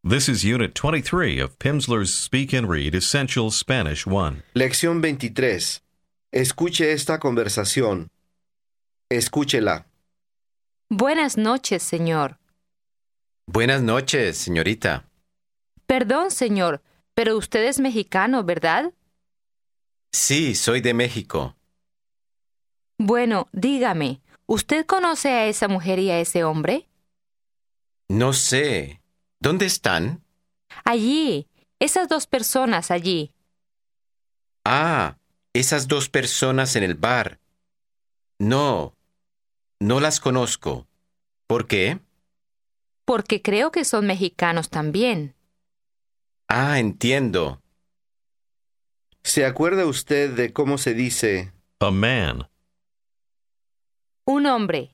This is Unit 23 of Pimsleur's Speak and Read Essential Spanish 1. Lección 23. Escuche esta conversación. Escúchela. Buenas noches, señor. Buenas noches, señorita. Perdón, señor, pero usted es mexicano, ¿verdad? Sí, soy de México. Bueno, dígame, ¿usted conoce a esa mujer y a ese hombre? No sé. ¿Dónde están? Allí, esas dos personas allí. Ah, esas dos personas en el bar. No las conozco. ¿Por qué? Porque creo que son mexicanos también. Ah, entiendo. ¿Se acuerda usted de cómo se dice A man. Un hombre,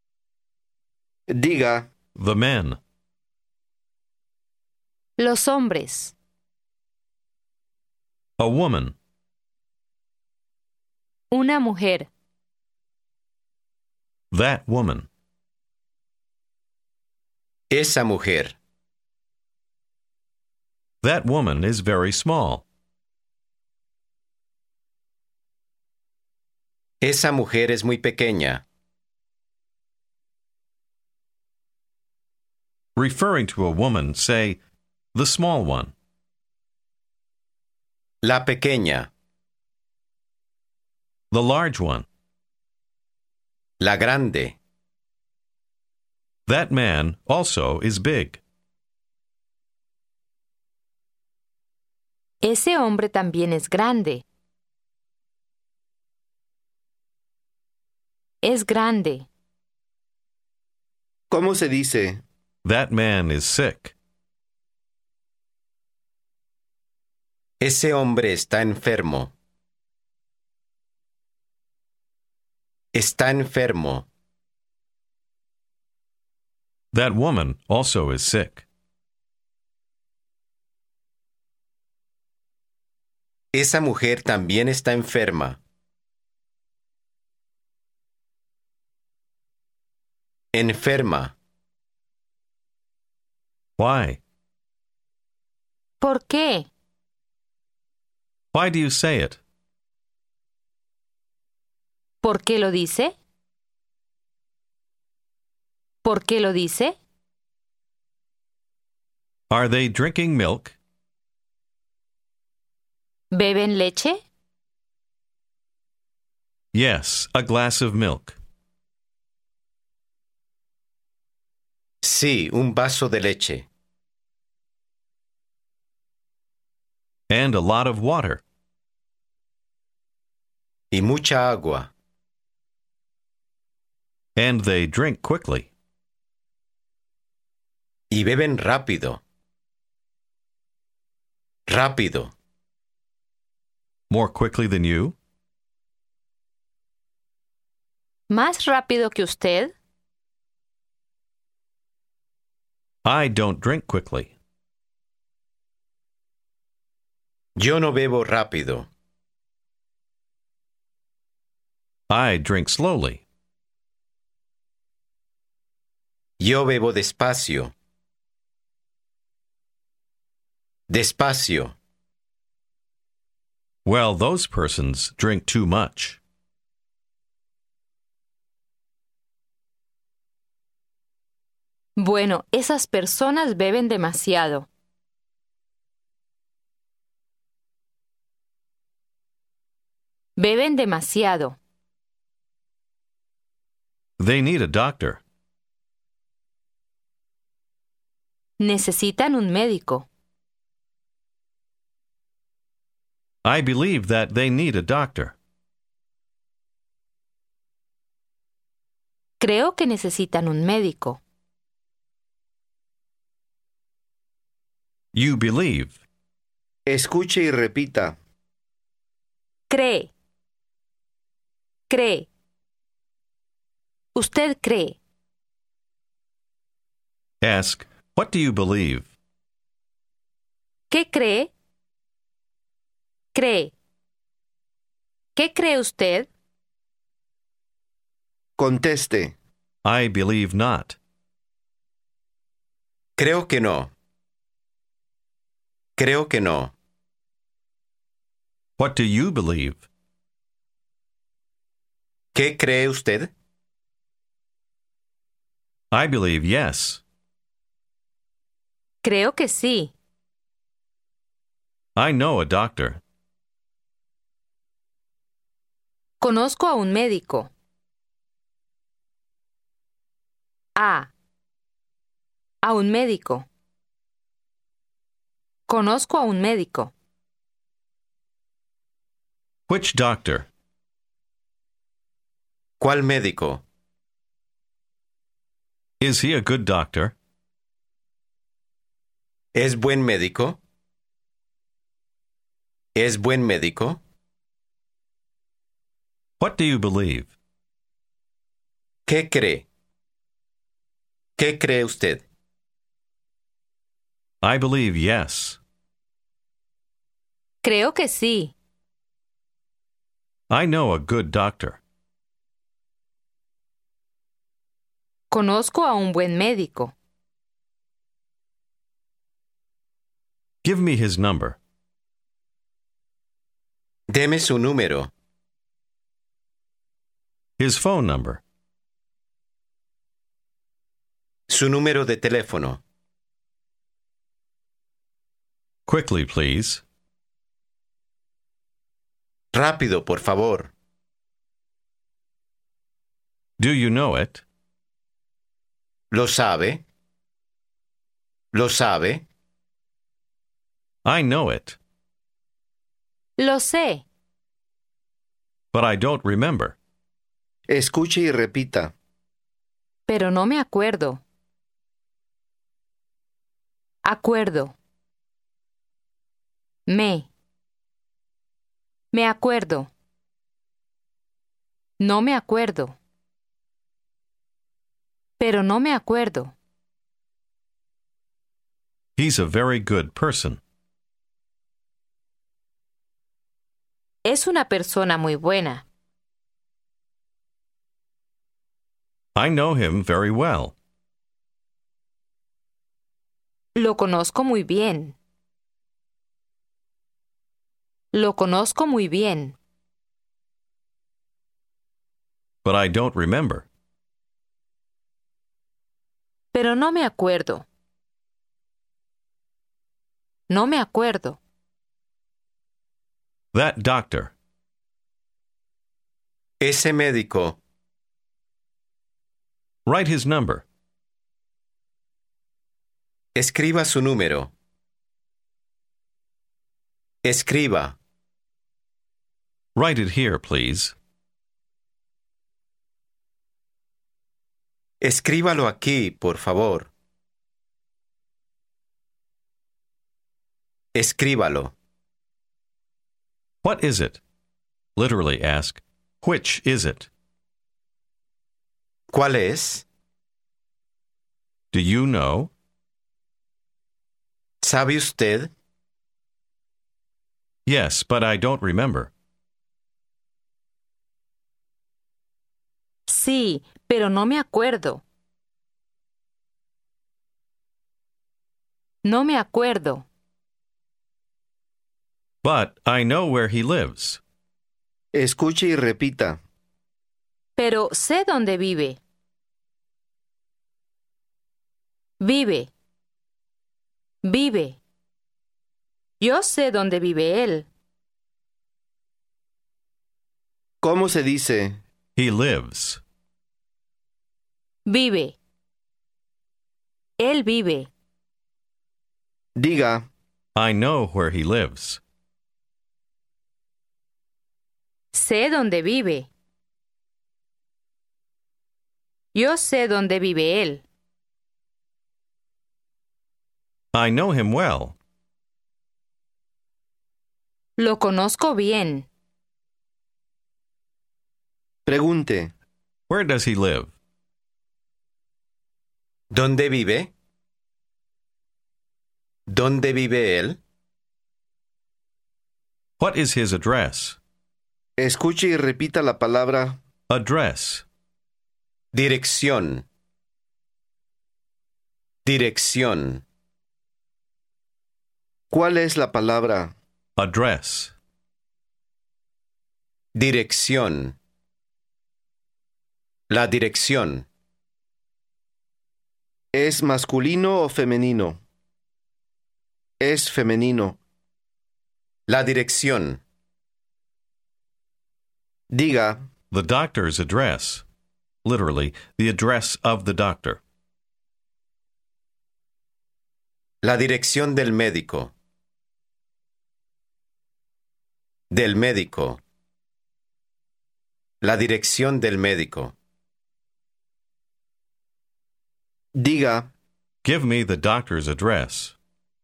diga, The men. los hombres, A woman. una mujer, That woman. Esa mujer. That woman is very small. Esa mujer es muy pequeña. Referring to a woman, say, the small one. La pequeña. The large one. La grande. That man also is big. ese hombre también es grande. Es grande. ¿cómo se dice? That man is sick. Ese hombre está enfermo. Está enfermo. That woman also is sick. Esa mujer también está enferma. Enferma. Why? ¿Por qué? Why do you say it? ¿Por qué lo dice? ¿Por qué lo dice? Are they drinking milk? ¿Beben leche? Yes, a glass of milk. Sí, un vaso de leche. And a lot of water. Y mucha agua. And they drink quickly. Y beben rápido. Rápido. More quickly than you? ¿Más rápido que usted? I don't drink quickly. Yo no bebo rápido. I drink slowly. Yo bebo despacio. Despacio. Well, those persons drink too much. Bueno, esas personas beben demasiado. Beben demasiado. They need a doctor. Necesitan un médico. I believe that they need a doctor. Creo que necesitan un médico. You believe. Escuche y repita. Cree. Cree. Usted cree. Ask, what do you believe? ¿Qué cree? Cree. ¿Qué cree usted? Conteste. I believe not. Creo que no. Creo que no. What do you believe? ¿Qué cree usted? I believe yes. Creo que sí. I know a doctor. Conozco a un médico. A un médico. Conozco a un médico. Which doctor? ¿Cuál médico? Is he a good doctor? ¿Es buen médico? ¿Es buen médico? What do you believe? ¿Qué cree? ¿Qué cree usted? I believe yes. Creo que sí. I know a good doctor. Conozco a un buen médico. Give me his number. Deme su número. His phone number. Su número de teléfono. Quickly, please. Rápido, por favor. Do you know it? ¿Lo sabe? ¿Lo sabe? I know it, Lo sé, but I don't remember. Escuche y repita. pero no me acuerdo. Acuerdo. Me acuerdo. No me acuerdo. Pero no me acuerdo. He's a very good person. Es una persona muy buena. I know him very well. Lo conozco muy bien. Lo conozco muy bien. But I don't remember. Pero no me acuerdo. No me acuerdo. That doctor. Ese médico. Write his number. Escriba su número. Escriba. Write it here, please. Escríbalo aquí, por favor. Escríbalo. What is it? Literally ask, which is it? ¿Cuál es? Do you know? ¿Sabe usted? Yes, but I don't remember. Sí, pero no me acuerdo. No me acuerdo. But I know where he lives. Escuche y repita. Pero sé dónde vive. Vive. Vive. Yo sé dónde vive él. ¿Cómo se dice? He lives. Vive. Él vive. Diga. I know where he lives. Sé dónde vive. Yo sé dónde vive él. I know him well. Lo conozco bien. Pregunte. Where does he live? ¿Dónde vive? ¿Dónde vive él? What is his address? Escuche y repita la palabra Address. Dirección. Dirección. ¿Cuál es la palabra? Address. Dirección. La dirección. ¿Es masculino o femenino? Es femenino. La dirección. Diga, The doctor's address. Literally, the address of the doctor. La dirección del médico. Del médico. La dirección del médico. diga, Give me the doctor's address.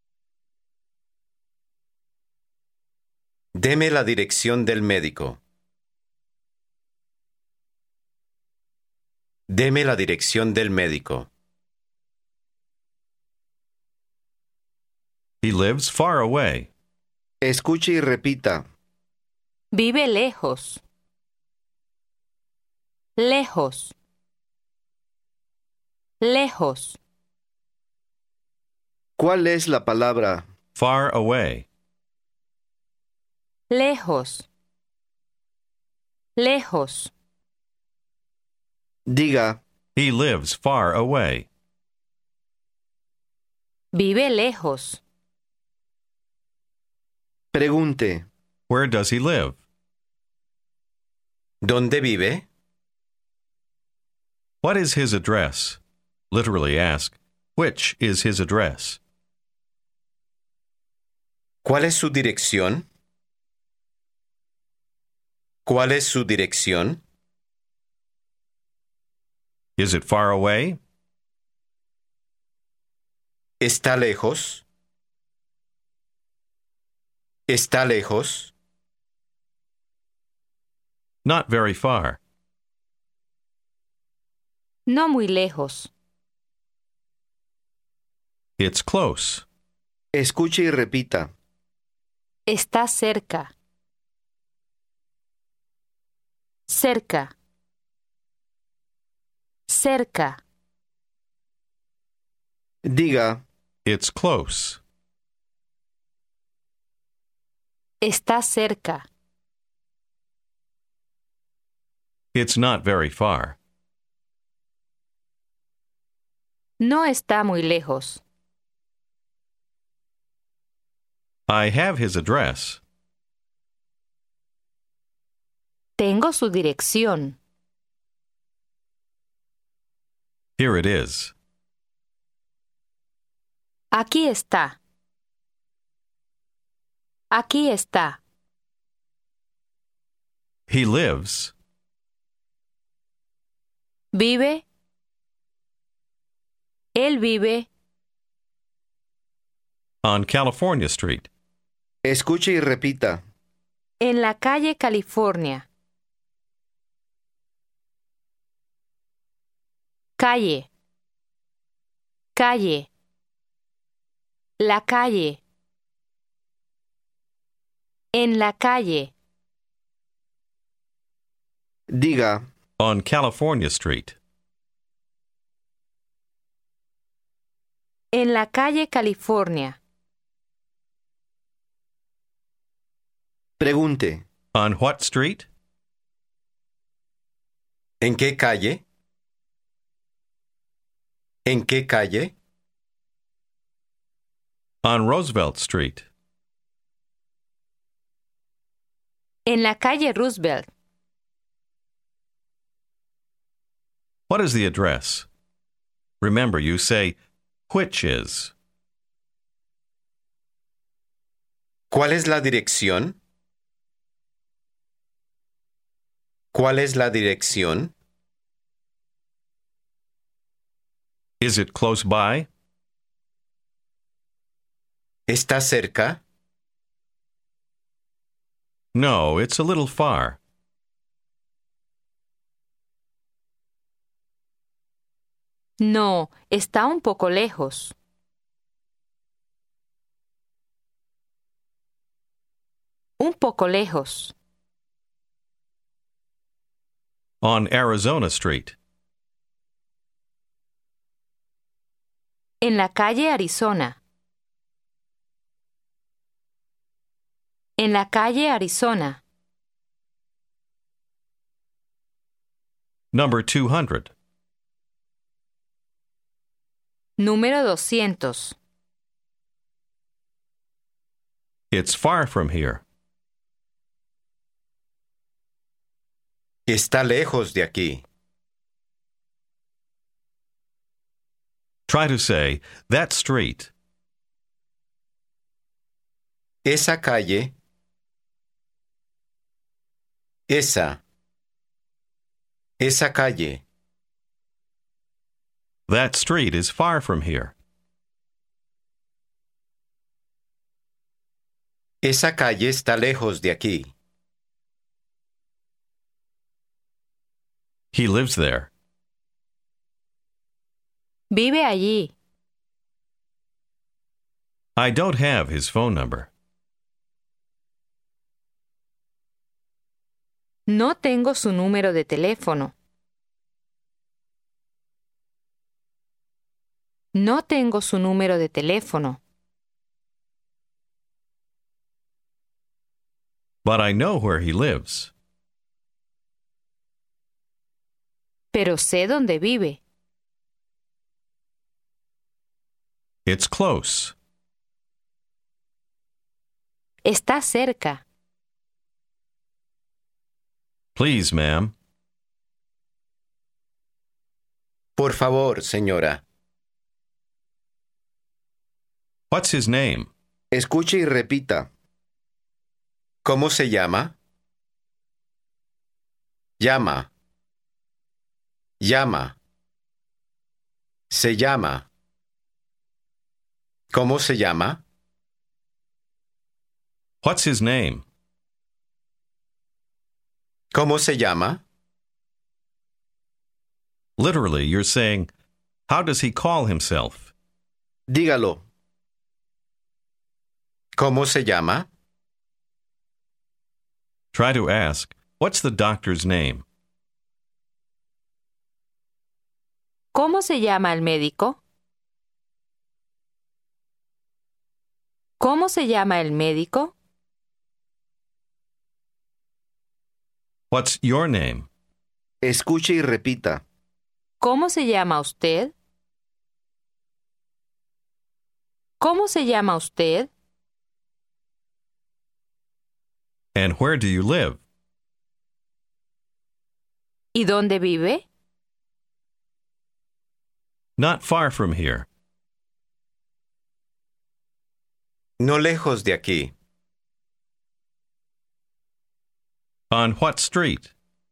Deme la dirección del médico. Deme la dirección del médico. He lives far away. escuche y repita. Vive lejos. Lejos. Lejos. ¿Cuál es la palabra? Far away. Lejos. Lejos. Diga, He lives far away. Vive lejos. pregunte. Where does he live? ¿Dónde vive? What is his address? Literally ask, which is his address? ¿Cuál es su dirección? ¿Cuál es su dirección? Is it far away? ¿Está lejos? ¿Está lejos? Not very far. No muy lejos. It's close. Escuche y repita. Está cerca. Cerca. Cerca. Diga, It's close. Está cerca. It's not very far. No está muy lejos. I have his address. Tengo su dirección. Here it is. Aquí está. Aquí está. He lives Vive. Él vive. on California Street. escuche y repita. En la calle California. Calle. Calle. La calle. En la calle. Diga, On California Street. En la calle California. pregunte. On what street? ¿En qué calle? ¿En qué calle? On Roosevelt Street. En la calle Roosevelt. What is the address? Remember, you say, which is. ¿Cuál es la dirección? ¿Cuál es la dirección? Is it close by? ¿Está cerca? No, it's a little far. No, está un poco lejos. Un poco lejos. On Arizona Street. En la calle Arizona. En la calle Arizona. Number 200. Número 200. It's far from here. Está lejos de aquí. Try to say, that street. Esa calle. Esa calle. That street is far from here. Esa calle está lejos de aquí. He lives there. Vive allí. I don't have his phone number. No tengo su número de teléfono. No tengo su número de teléfono. But I know where he lives. Pero sé dónde vive. It's close. Está cerca. Please, ma'am. Por favor, señora. What's his name? Escuche y repita. ¿Cómo se llama? Llama. Llama. Se llama. ¿Cómo se llama? What's his name? ¿Cómo se llama? Literally, you're saying, how does he call himself? Dígalo. ¿Cómo se llama? Try to ask, what's the doctor's name? ¿Cómo se llama el médico? ¿Cómo se llama el médico? What's your name? Escuche y repita. ¿Cómo se llama usted? ¿Cómo se llama usted? And where do you live? ¿Y dónde vive? Not far from here. No lejos de aquí. On what street?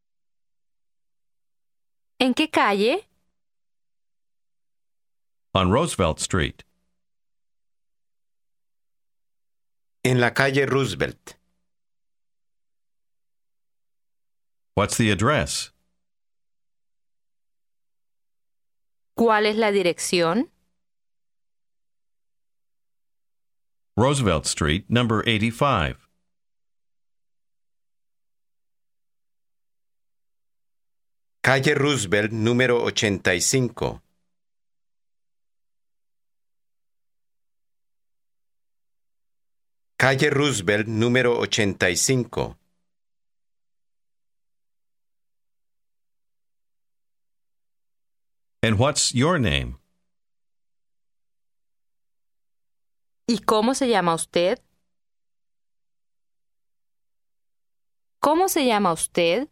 ¿En qué calle? On Roosevelt Street. En la calle Roosevelt. What's the address? ¿Cuál es la dirección? Roosevelt Street, number 85. Calle Roosevelt, número 85. Calle Roosevelt, número 85. And what's your name? ¿Y cómo se llama usted? ¿Cómo se llama usted?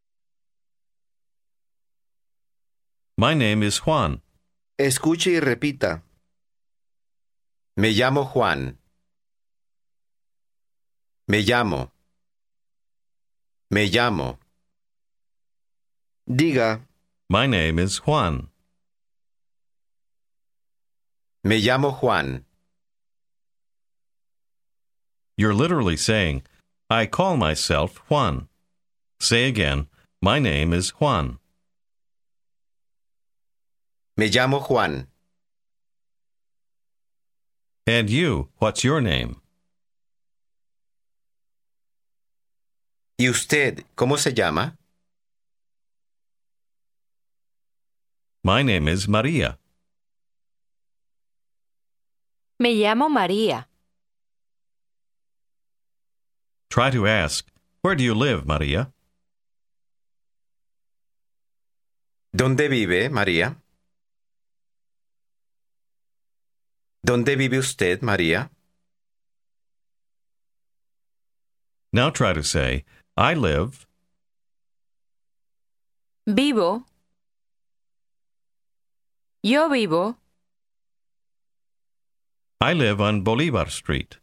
My name is Juan. Escuche y repita. Me llamo Juan. Me llamo. Me llamo. Diga. My name is Juan. Me llamo Juan. You're literally saying, I call myself Juan. Say again, my name is Juan. Me llamo Juan. And you, what's your name? ¿Y usted, cómo se llama? My name is Maria. Me llamo María. Try to ask, Where do you live, Maria? ¿Dónde vive, María? ¿Dónde vive usted, María? Now try to say, I live. Vivo. Yo vivo. I live on Bolivar Street.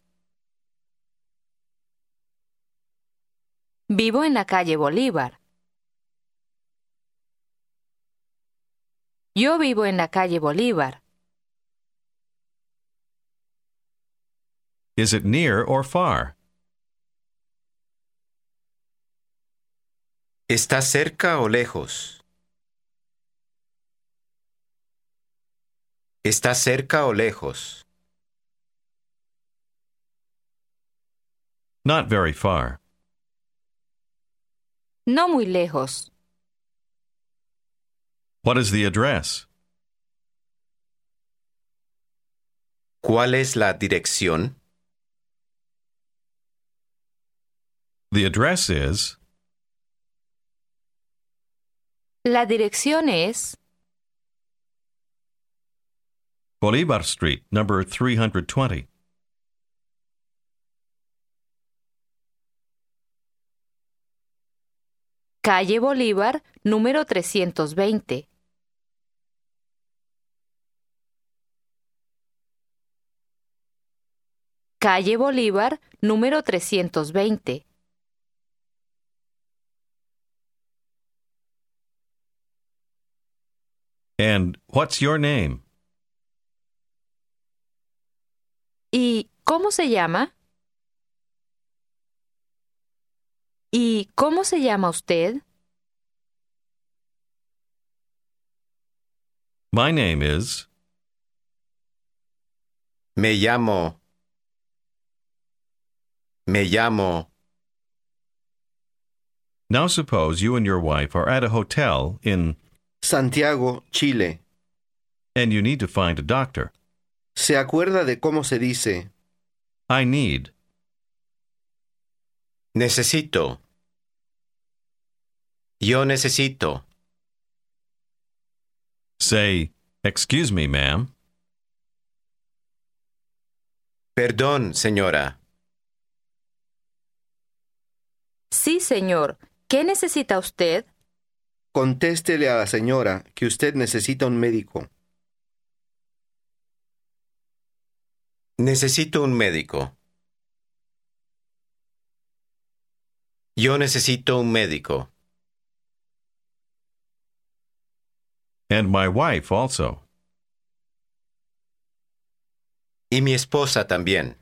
Vivo en la calle Bolívar. Yo vivo en la calle Bolívar. Is it near or far? ¿Está cerca o lejos? ¿Está cerca o lejos? Not very far. No muy lejos. What is the address? ¿Cuál es la dirección? The address is La dirección es Bolivar Street, number 320. calle Bolívar, número 320. Calle Bolívar, número 320. And what's your name? ¿Y cómo se llama? ¿Y cómo se llama usted? My name is. Me llamo. Now suppose you and your wife are at a hotel in, Santiago, Chile. and you need to find a doctor. ¿Se acuerda de cómo se dice? I need. Necesito. Yo necesito. Say, Excuse me, ma'am. Perdón, señora. Sí, señor. ¿Qué necesita usted? Contéstele a la señora que usted necesita un médico. Necesito un médico. Yo necesito un médico. And my wife also. Y mi esposa también.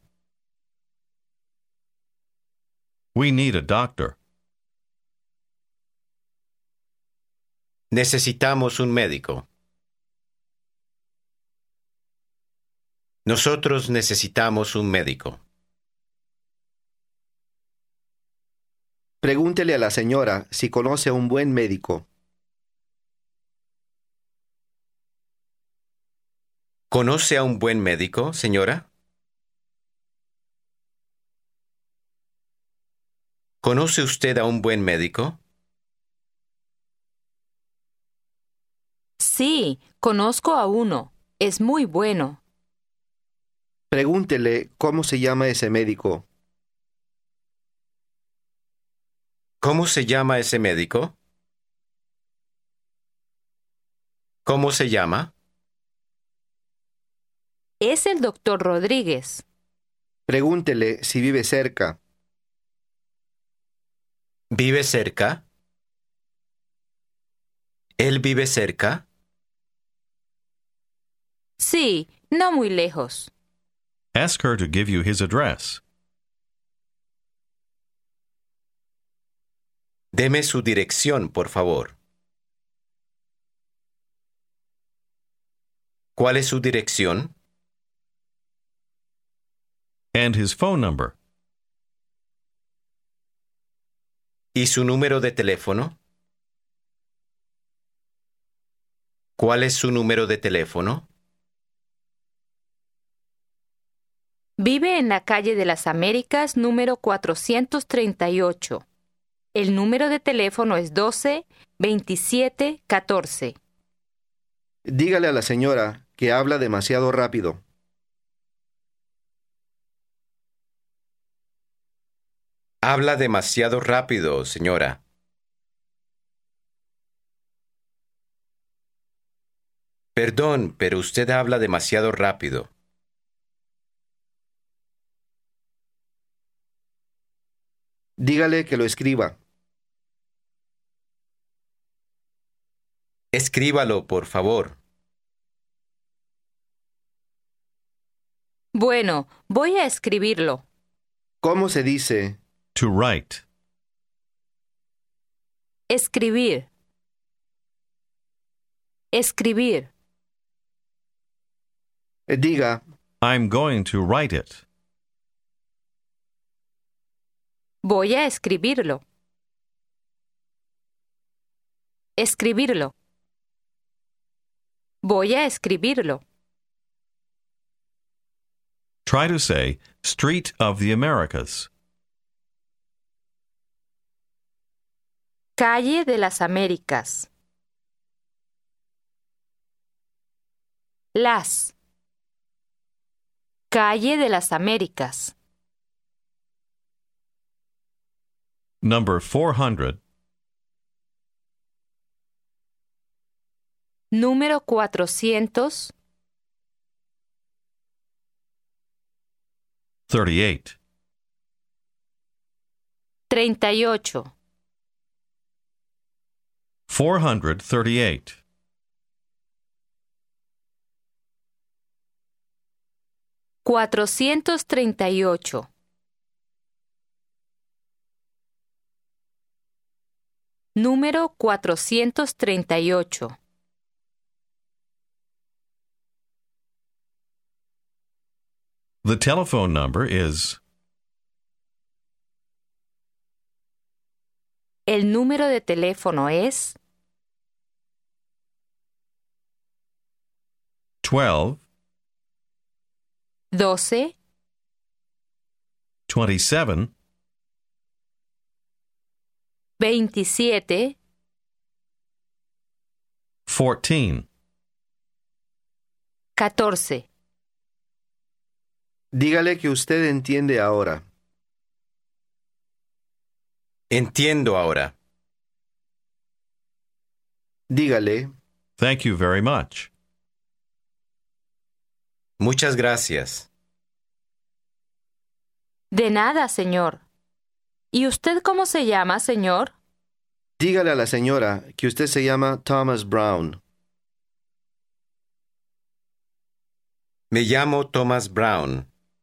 We need a doctor. Necesitamos un médico. Nosotros necesitamos un médico. Pregúntele a la señora si conoce a un buen médico. ¿Conoce a un buen médico, señora? ¿Conoce usted a un buen médico? Sí, conozco a uno. Es muy bueno. Pregúntele cómo se llama ese médico. ¿Cómo se llama ese médico? ¿Cómo se llama? Es el doctor Rodríguez. Pregúntele si vive cerca. ¿Vive cerca? ¿Él vive cerca? Sí, no muy lejos. Ask her to give you his address. Deme su dirección, por favor. ¿Cuál es su dirección? And his phone number. ¿Y su número de teléfono? ¿Cuál es su número de teléfono? Vive en la calle de las Américas número 438. El número de teléfono es 12-27-14. Dígale a la señora que habla demasiado rápido. Habla demasiado rápido, señora. Perdón, pero usted habla demasiado rápido. Dígale que lo escriba. Escríbalo, por favor. Bueno, voy a escribirlo. ¿Cómo se dice? To write. Escribir. Escribir. Diga, I'm going to write it. Voy a escribirlo. Escribirlo. Voy a escribirlo. Try to say Street of the Americas. Calle de las Américas. Las. Calle de las Américas. Number 400. Número 400. 38. 38. 438. 438. Número 438. The telephone number is El número de teléfono es 12 12 27 27 14. 14. dígale que usted entiende ahora. Entiendo ahora. Dígale, Thank you very much. Muchas gracias. De nada, señor. ¿Y usted cómo se llama, señor? dígale a la señora que usted se llama Thomas Brown. Me llamo Thomas Brown.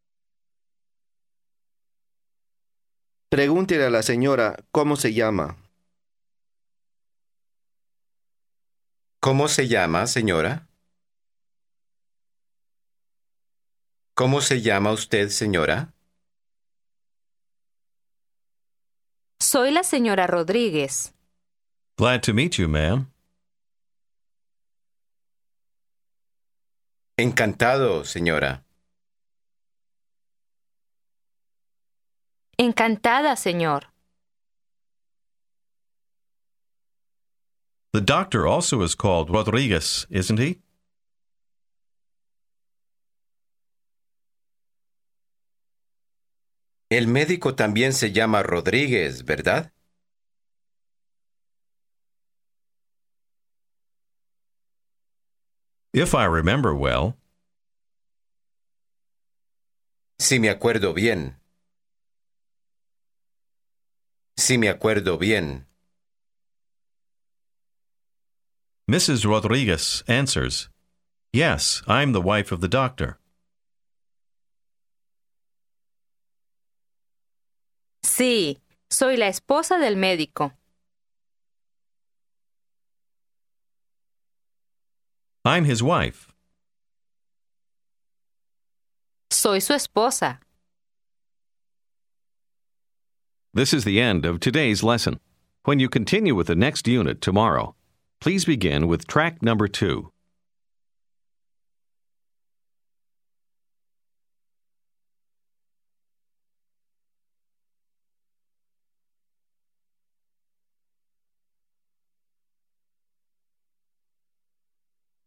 Pregúntele a la señora cómo se llama. ¿Cómo se llama, señora? ¿Cómo se llama usted, señora? Soy la señora Rodríguez. Glad to meet you, ma'am. Encantado, señora. Encantada, señor. The doctor also is called Rodriguez, isn't he? El médico también se llama Rodríguez, ¿verdad? If I remember well. Si me acuerdo bien. Si me acuerdo bien. Mrs. Rodriguez answers, Yes, I'm the wife of the doctor. Sí, soy la esposa del médico. I'm his wife. Soy su esposa. This is the end of today's lesson. When you continue with the next unit tomorrow, please begin with track number 2.